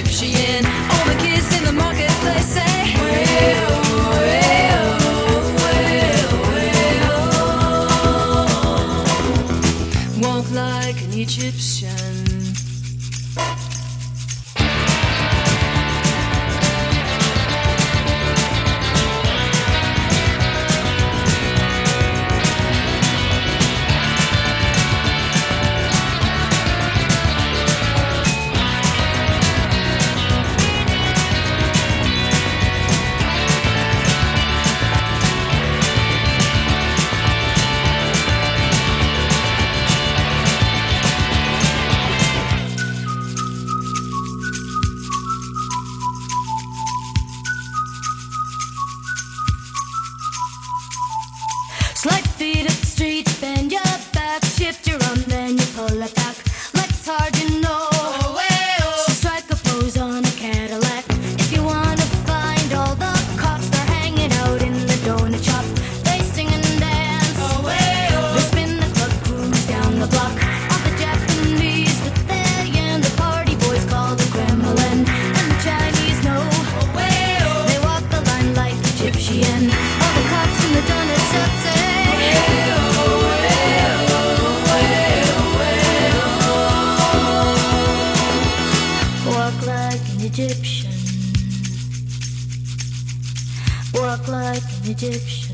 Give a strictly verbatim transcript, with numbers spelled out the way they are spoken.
Egyptian. All the kids in the marketplace say, well, well, well, well. Walk like an Egyptian. Slide feet up the street, bend your back, shift your arm, then you pull it back. Legs hard, you know. Oh, hey, oh. So strike a pose on a Cadillac. If you wanna find all the cops, they're hanging out in the donut shop. They sing and dance. Oh, hey, oh. They spin the club, cruise down the block. All the Japanese with their yen, the party boys call the Kremlin, and the Chinese know. Oh, hey, oh. They walk the line like Egyptian. All the cops in the donut shop say, Egyptian. Walk like an Egyptian.